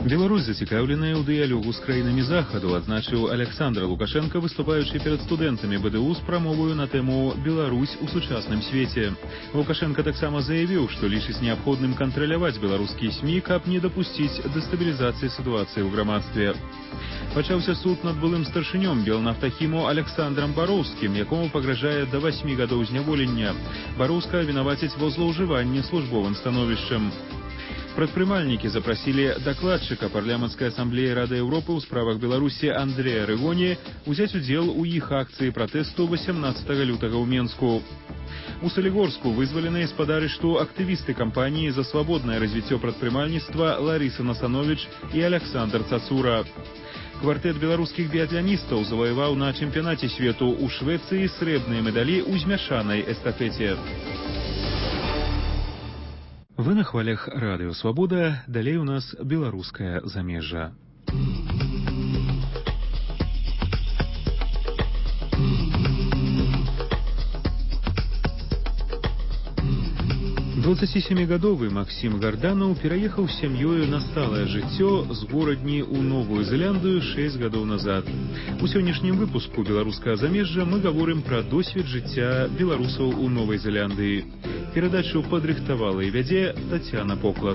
Беларусь зацікаўленая ў дыялогу з краінамі захаду, адзначыў Александр Лукашенко, выступаючы перад студэнтамі БДУ з прамоваю на тэму «Беларусь у сучасным свеце». Лукашенко таксама заявіў, што лічыць неабходным кантраляваць беларускія СМІ, каб не дапусціць дэстабілізацыі сітуацыі ў грамадстве. Пачаўся суд над былым старшынём Белнафтахіму Александрам Бароўскім, якому пагражае да 8 гадоў зняволення. Бароўска вінавацяць ва злоўжыванні службовым становішчам. Прадпрымальнікі запрасілі дакладчыка парламенцкай асамблеі Рады Еўропы ў справах Беларусі Андрэя Рыгоні узяць удзел у іх акцыі пратэсту 18 лютага ў Менску. У Салігорску вызвалены з-пад арышту актывісты кампаніі за свабоднае развіццё прадпрымальніцтва Ларыса Насановіч і Александр Цацура. Квартэт беларускіх біятланістаў заваяваў на чэмпіянаце свету ў Швецыі срэбныя медалі ў змяшанай эстафеце. Вы на хвалях Радыё Свабода, далей у нас беларускае замежжа. Двадццацісемігадовы Максім Гарданаў пераехаў з сям'ёю на сталае жыццё з горадні ў Новую Зеландыю 6 гадоў назад. У сённяшнім выпуску беларускага замежжа мы гаворым пра досвед жыцця беларусаў у Новай Зеландыі. Перадачу падрыхтавала і вядзе Тацяна Поклад.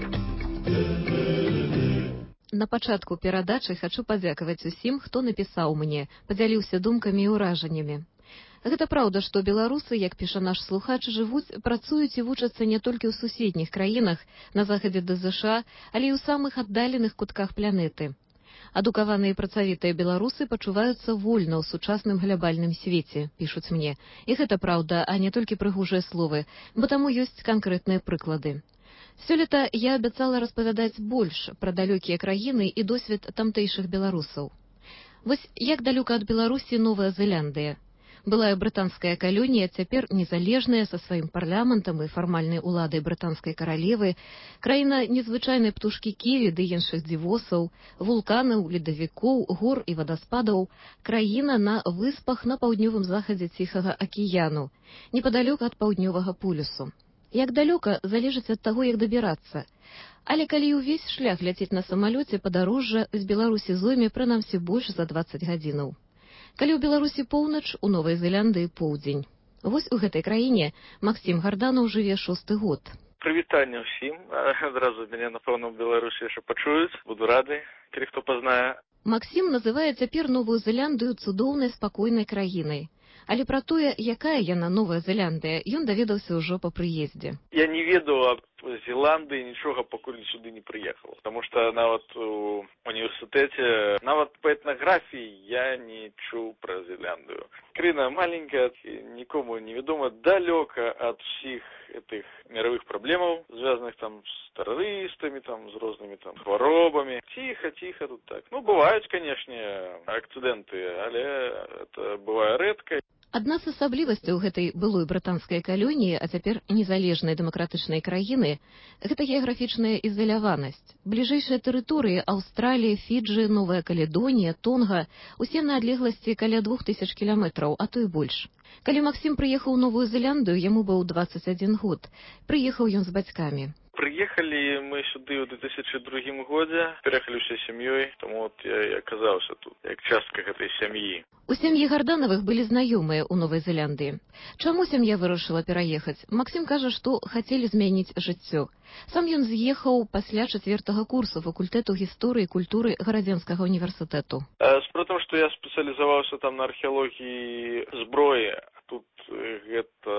На пачатку перадачы хачу падзякаваць усім, хто напісаў мне, падзяліўся думкамі і ўражаннямі. Гэта праўда, што беларусы, як піша наш слухач, жывуць, працуюць і вучацца не толькі ў суседніх краінах, на захадзе да ЗША, але і ў самых аддаленых кутках планеты. Адукаваныя і працавітыя беларусы пачуваюцца вольна ў сучасным глябальным свеце, пішуць мне. І гэта праўда, а не толькі прыгожыя словы, бо таму ёсць канкрэтныя прыклады. Сёлета я абяцала распавядаць больш пра далёкія краіны і досвед тамтэйшых беларусаў. Вось як далёка ад Беларусі Новая Зеландыя. Былая брытанская калонія, цяпер незалежная, са сваім парламентам і фармальнай уладай брытанскай каралевы, краіна незвычайнай птушкі ківі ды іншых дзівосаў, вулканаў, ледавікоў, гор і вадаспадаў, краіна на выспах на паўднёвым захадзе Ціхага акіяну, непадалёк ад паўднёвага полюсу. Як далёка, залежыць ад таго, як дабірацца. Але калі ўвесь шлях ляцець на самалёце, падарожжа з Беларусі зойме прынамсі больш за 20 гадзінаў. Калі ў Беларусі поўнач, у Новай Зеландыі поўдзень. Вось у гэтай краіне Максім Гарданаў жыве 6-й год. Прывітанне ўсім. Адразу мяне, напэўна, ў Беларусі яшчэ пачуюць. Буду рады, калі хто пазнае. Максім называе цяпер Новую Зеландыю цудоўнай, спакойнай краінай. Але пра тое, якая яна Новая Зеландыя, ён даведаўся ўжо па прыездзе. Я не ведаў аб Зеландыі нічога, пакуль сюды не прыехаў. Таму што нават у універсітэце, нават па этнаграфіі я не чуў пра Зеландыю. Краіна маленькая, нікому невядома, далёка ад усіх этих мировых проблемаў, звязаных там з тэрарыстамі, там з рознымі там хваробамі. Ціха тут так. Ну, бываюць, канешне, акцыдэнты, але это бывае рэдка. Адна з асаблівасцяў гэтай былой брытанскай калоніі, а цяпер незалежнай дэмакратычнай краіны, гэта геаграфічная ізаляванасць. Бліжэйшыя тэрыторыі Аўстралія, Фіджы, Новая Каледонія, Тонга усе на адлегласці каля 2000 кіламетраў, а то і больш. Калі Максім прыехаў у Новую Зеландыю, яму быў 21 год. Прыехаў ён з бацькамі. Прыехалі мы сюды ў 2002 годзе, пераехалі ўсёй сям'ёй, таму от я аказаўся тут, як частка гэтай сям'і. У сям'і Гарданавых былі знаёмыя ў Новай Зеландыі. Чаму сям'я вырашыла пераехаць? Максім кажа, што хацелі змяніць жыццё. Сам ён з'ехаў пасля 4-го курсу факультэту гісторыі і культуры Гарадзенскага універсітэту. Справа ў тым, што я спецыялізаваўся там на археалогіі зброі, а тут гэта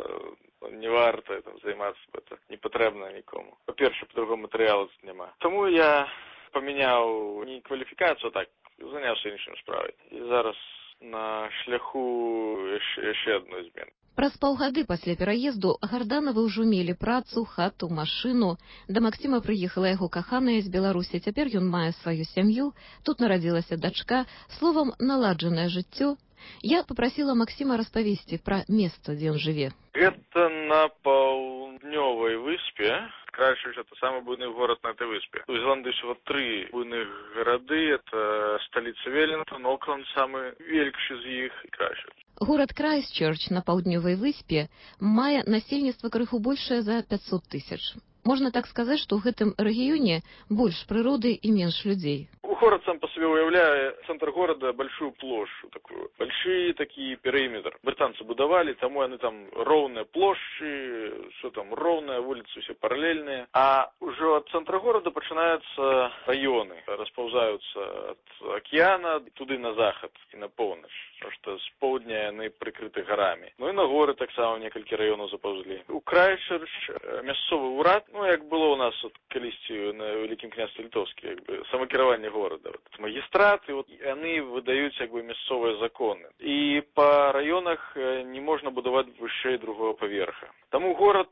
не варта там займацца, это не патрэбна нікому. Па-перше, па-другому матэрыялу тут няма. Таму я памяняў не кваліфікацыю, так, заняўся іншым справай. І зараз на шляху яшчэ адной змены. Праз паўгады пасля пераезду Гарданавы ўжо мелі працу, хату, машыну. Да Максіма прыехала яго каханая з Беларусі. Цяпер ён мае сваю сям'ю, тут нарадзілася дачка, словам, наладжанае жыццё. Я папрасіла Максіма распавесці пра месца, дзе ён жыве. Гэта на паўднёвай выспе. Крайстчерч — это самый буйный город на этой выспе. У Зеландии всего 3 буйных города. Это столица Веллингтон, Окленд, самый великий из них, и Крайстчерч. Горад Крайстчерч на паўднёвай выспе мае насельніцтва крыху большае за 500 000. Можна так сказаць, што ў гэтым рэгіёне больш прыроды і менш людзей. Город сам по себе уявляет, центр города, большую площадь такую, большие такие периметр. Британцы будовали, тому они там ровные площади, все там ровная, улицы все параллельные. А уже от центра города начинаются районы, расползаются от океана туды на заход и на полночь. Потому что с поўдня они прикрыты горами. Ну и на горы так само некалькі районов заползли. У Крайстчерч мясцовы ўрад, ну як было у нас вот калісьці на Великім княстве Літоўскі, як бы самакіраванне города. Вот, магистраты, вот, они выдают как бы мясцовые законы. И по районах не можно будовать выше другого поверха. Тому город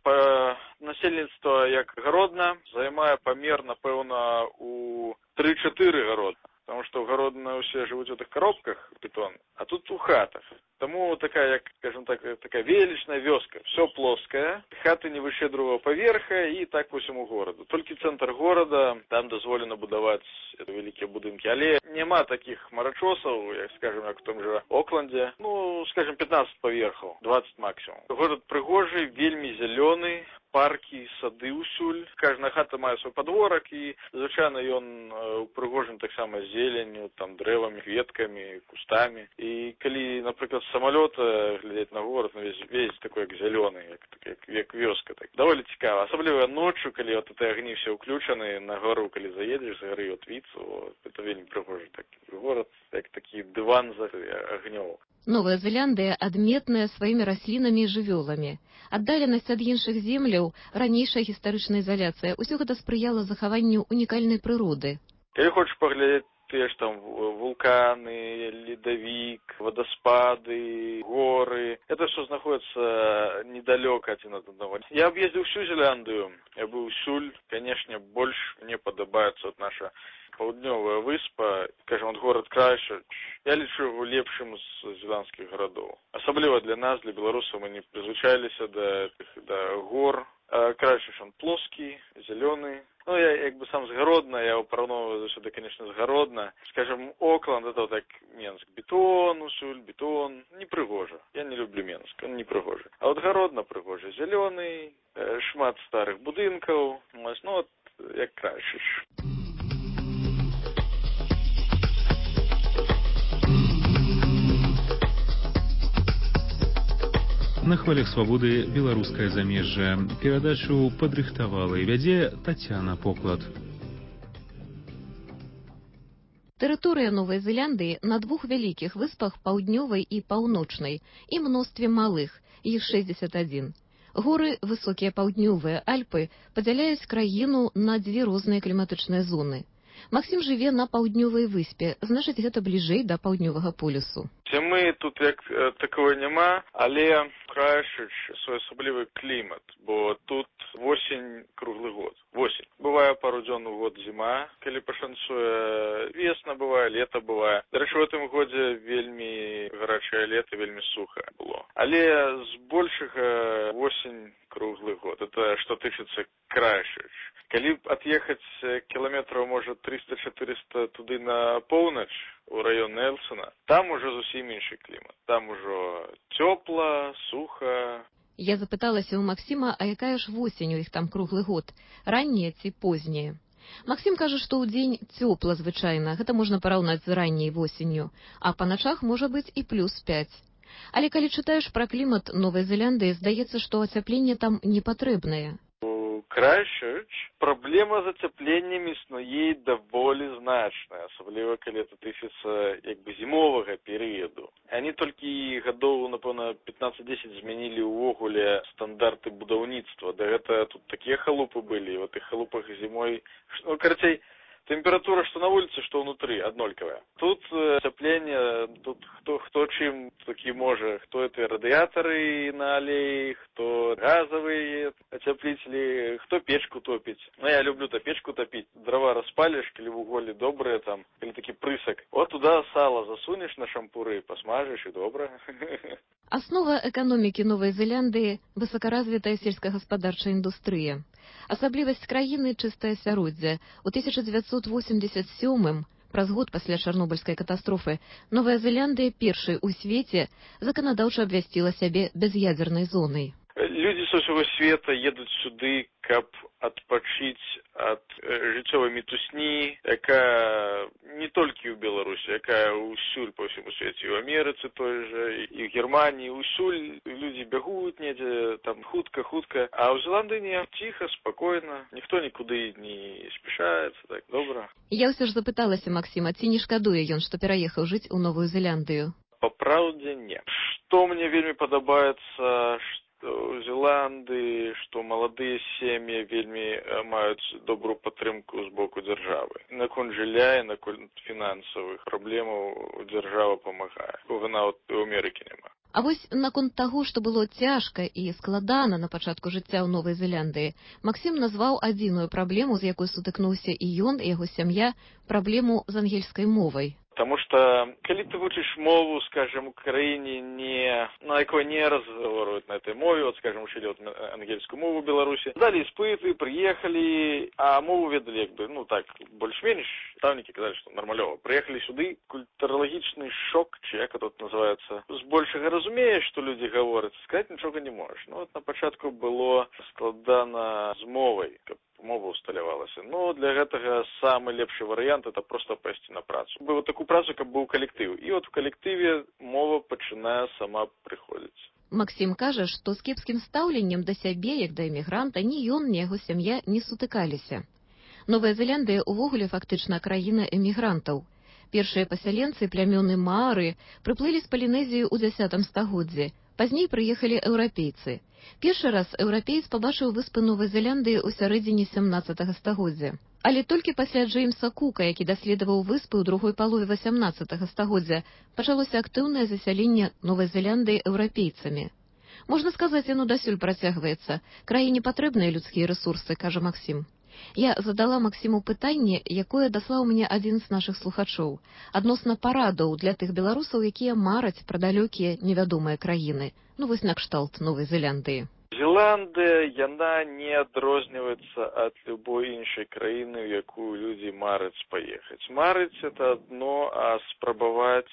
по насельніцтва як Гародна займае памер, напэўна, у 3-4 Гародна. Потому что в Городно все живут в этих коробках бетон, а тут у хатах. Тому такая, скажем так, такая величная вёска. Все плоское, хаты не выше другого поверха и так по всему городу. Только центр города, там дозволено будовать великие будинки. Але нема таких марачосов, скажем, как в том же Окленде. Ну, скажем, 15 поверхов, 20 максимум. Город пригожий, вельми зеленый. Парки, сады усюль. Каждая хата мае свой подворок, и звычайно ён упрыгожен так само зеленью, там дрэвами, ветками, кустами. И коли, например, с самолета глядеть на город, ну, весь такой как зеленый, как вёска. Так. Довольно цікаво. Особливо ночью, коли вот эти огни все включены, на гору, коли заедешь, за горы вот вид, вот, это вельми пригожий так город, как такие диван за огнёў. Новая Зеландыя адметная сваімі раслінамі і жывёламі. Аддаленасць ад іншых земляў, ранейшая гістарычная изоляция, ўсё гэта спрыяла захаванню унікальнай прыроды. Калі хочаш паглядзець тыя ж там вулканы, ледавік, водоспады, горы, это все находится недалеко один от одного. Я объездил всю Зеландию, я был усюль, конечно, больше мне подобается вот наша паўднёвая выспа, скажем, от город Крайстчерч, я лічу его лепшим з зеландских городов. Особливо для нас, для белорусов, мы не призвычайліся до гор. Крайстчерч он плоский, зеленый. Ну, я как бы сам с Городна, я его порівнюю сюда, конечно, с Городна. Скажем, Окленд, это вот так Менск. Бетон, усюль, бетон. Не пригоже. Я не люблю Менск, он не пригоже. А вот Городна пригоже. Зеленый, шмат старых будинков. Ну, вот, як Крайстчерч. На хвалях свабоды беларускае замежжа. Перадачу падрыхтавала і вядзе Тацяна Поклад. Тэрыторыя Новай Зеландыі на двух вялікіх выспах, паўднёвай і паўночнай, і мностве малых, іх 61. Горы, высокія паўднёвыя Альпы, падзяляюць краіну на дзве розныя кліматычныя зоны. Максім жыве на паўднёвай выспе, значыць, гэта бліжэй да паўднёвага полюсу. Мы тут як такого нема, але Крайстчерч свой асаблівы клімат, бо тут осень круглый год. Осень. Бывае пару дзён у год зіма, калі пашанцуе, весна бывае, лето бывае. Дарэчы, в этом годзе вельмі гарачае лето, вельмі суха было. Але збольшага осень круглый год. Это что тычыцца Крайстчерч. Калі отъехать километров, может, 300-400 туды на поўнач, у район Нельсона, там уже зусім іншы клімат. Там ужо цёпла, суха. Я запыталася ў Максіма, а якая ж восень у іх там круглы год, ранняя ці позняя? Максім кажа, што ў дзень цёпла звычайна, гэта можна параўнаць з ранняй восенню, а па начах можа быць і +5. Але калі чытаеш пра клімат Новай Зеландыі, здаецца, што ацяпленне там не патрэбнае. Крайстчерч праблема з ацяпленнем існуе даволі значная, асабліва калі это тычыцца як бы зімовага перыяду. Они толькі гадоў, напэўна, 15-10 змянілі ўвогуле стандарты будаўніцтва. Да гэта тут такія халупы былі, в этих халупах зімой, ну, карацей, температура что на улице, что внутри, однольковая. Тут отопление, тут кто чем таки может, кто это радиаторы на аллее, кто газовые отоплители, кто печку топить. Ну, я люблю-то печку топить. Дрова распалишь, или в уголе добрые там, или таки прысак. Вот туда сало засунешь на шампуры, посмажешь и добро. Аснова эканомікі Новай Зеландыі – высокаразвітая сельскагаспадарчая індустрыя. Асаблівасць краіны – чыстае асяроддзе. У 1987-м, праз год пасля Чарнобыльскай катастрофы, Новая Зеландыя першай у свеце заканадаўча абвясціла сябе бяз'ядзернай зонай. Люди со всего света едут сюды, каб адпачыць ад жыццёвай мітусні, якая не толькі ў Беларусі, якая ўсюль па ўсяму свеце, і ў Амерыцы той жа, і ў Германіі, усюль людзі бягуць недзе там хутка, а ў Зеландыі не, ціха, спакойна, ніхто нікуды не спяшаецца, так, добра. Я ўсё ж запыталася Максіма, ці не шкадуе ён, што пераехаў жыць у Новую Зеландыю? Па праўдзе, не. Што мне вельмі падабаецца, у Зеландыі, што маладыя сем'і вельмі маюць добрую падтрымку з боку дзяржавы. Наконт жылля і наконт фінансавых праблемаў дзяржава памагае. Такога нават у Амерыкі няма. А вось наконт таго, што было цяжка і складана на пачатку жыцця ў Новай Зеландыі, Максім назваў адзіную праблему, з якой сутыкнуўся і ён, і яго сям'я, праблему з ангельскай мовай. Потому что, коли ты учишь мову, скажем, в Украине, на якой не разговаривают на этой мове, вот, скажем, учили вот ангельскую мову в Беларуси, дали испыты, приехали, а мову ведали, так, больш-менш, ставники казали, что нормалёво. Приехали сюды, культурологичный шок, чи як это называется, з большего разумеешь, что люди говорят, сказать ничего не можешь. Ну, вот на початку было складана з мовой, мова усталявалася. Но для гэтага самы лепшы варыянт это просто пайсці на працу. Быў такую працу, каб быў калектыў. І от в калектыве мова пачынае сама прыходзіць. Максім кажа, што з кепскім стаўленнем да сябе, як да эмігранта, ні ён, ні яго сям'я не сутыкаліся. Новая Зеландыя ўвогуле фактычна краіна эмігрантаў. Першыя пасяленцы, плямёны маары, прыплылі з Палінезіі ў 10 стагоддзі. Пазней прыехалі еўрапейцы. Першы раз еўрапеец пабачыў выспы Новай Зеландыі ў сярэдзіне 17 стагоддзя. Але толькі пасля Джеймса Кука, які даследаваў выспы ў другой палове 18 стагоддзя, пачалося актыўнае засяленне Новай Зеландыі еўрапейцамі. Можна сказаць, яно дасюль працягваецца. Краіне патрэбныя людскія рэсурсы, кажа Максім. Я задала Максіму пытанне, якое даслаў мне адзін з нашых слухачоў, адносна парадаў для тых беларусаў, якія мараць пра далёкія невядомыя краіны, вось накшталт Новай Зеландыі. Зеландыя, яна не адрозніваецца ад любой іншай краіны, у якую людзі мараць паехаць. Марыць это адно, а спрабаваць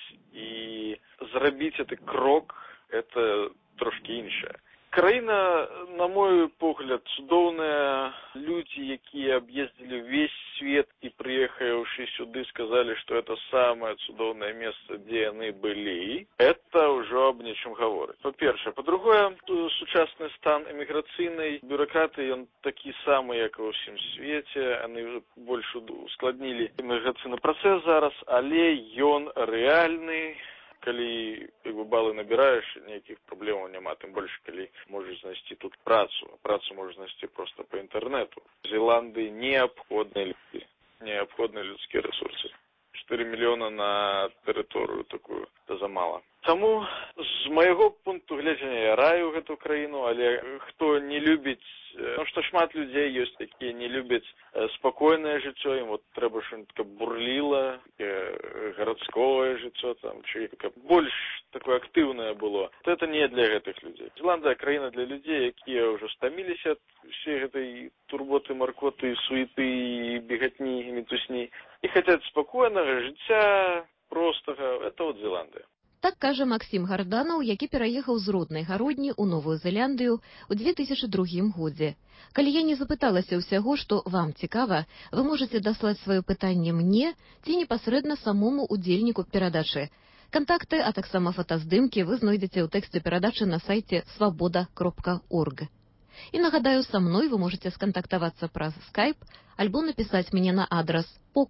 і зрабіць гэты крок это трошкі іншае. Краіна, на мой погляд, цудоўная. Людзі, якія аб'ездзілі ўвесь свет і прыехаўшы сюды, сказалі, што это самае цудоўнае месца, дзе яны былі. Это ўжо аб нечым гаворыць. Па-першае. Па-другое, сучасны стан эміграцыйнай бюракратыі, ён такі самы, як і ва ўсім свеце. Яны больш ускладнілі эміграцыйны працэс зараз, але ён рэальны. Калі балы набіраеш, ніякіх праблемаў няма, тым больш, калі можаш знайсці тут працу. Працу можаш знайсці проста па інтэрнэту. Зеландыі неабходныя людзі, неабходныя людскія рэсурсы. 4 мільёна на тэрыторыю такую, это замала. Таму, з майго пункту гледжання, я раю гэту краіну, але хто не любіць, што шмат людзей ёсць, якія не любяць спакойнае жыццё, ім вот трэба што-нибудь каб бурліла, гарадское жыццё, чи каб больш такое актыўнае было. То это не для гэтых людзей. Зеландыя краіна для людзей, якія ўжо стаміліся ад усей гэтай турботы, маркоты, суеты, бегатні, мітусні, і хацяць спакойнага жыцця, простага. Это вот Зеландыя. Так кажа Максім Гарданаў, які пераехаў з роднай гародні ў Новую Зеландыю ў 2002 годзе. Калі я не запыталася ўсяго, што вам цікава, вы можаце даслаць сваё пытанне мне ці непасрэдна самому удзельніку перадачы. Кантакты, а таксама фотаздымкі вы знойдзеце ў тэксце перадачы на сайце свабода.орг. І нагадаю, са мной вы можаце скантактавацца праз Skype альбо напісаць мне на адрас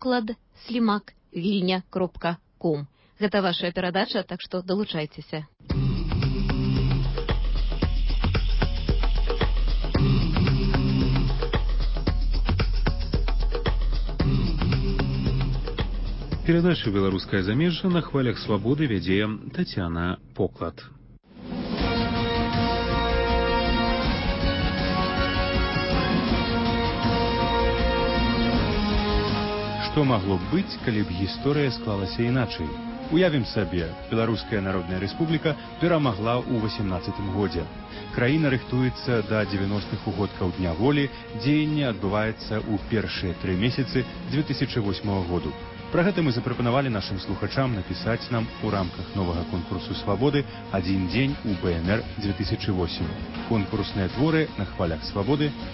poklad@vilnia.com. Гэта ваша перадача, так што далучайцеся. Перадачу «Беларускае замежжа» на хвалях свабоды вядзе Тацяна Поклад. Што магло б быць, калі б гісторыя склалася іначай? Уявім сабе, Беларуская Народная Рэспубліка перамагла ў 18 годзе. Краіна рыхтуецца да 90-х угодкаў Дня волі, дзеянне адбываецца ў першыя 3 месяцы 2008 году. Пра гэта мы запрапанавалі нашым слухачам напісаць нам у рамках новага конкурсу «Свабоды» «Адзін дзень у БНР 2008». Конкурсныя творы на хвалях свабоды